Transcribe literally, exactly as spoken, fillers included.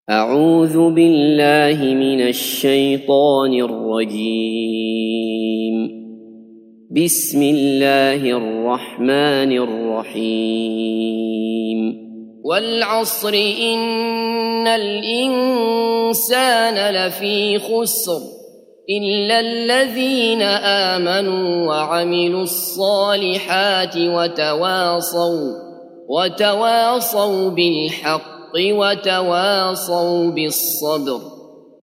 أعوذ بالله من الشيطان الرجيم. بسم الله الرحمن الرحيم. والعصر إن الإنسان لفي خسر إلا الذين آمنوا وعملوا الصالحات وتواصوا وتواصوا بالحق وتواصوا بالصبر.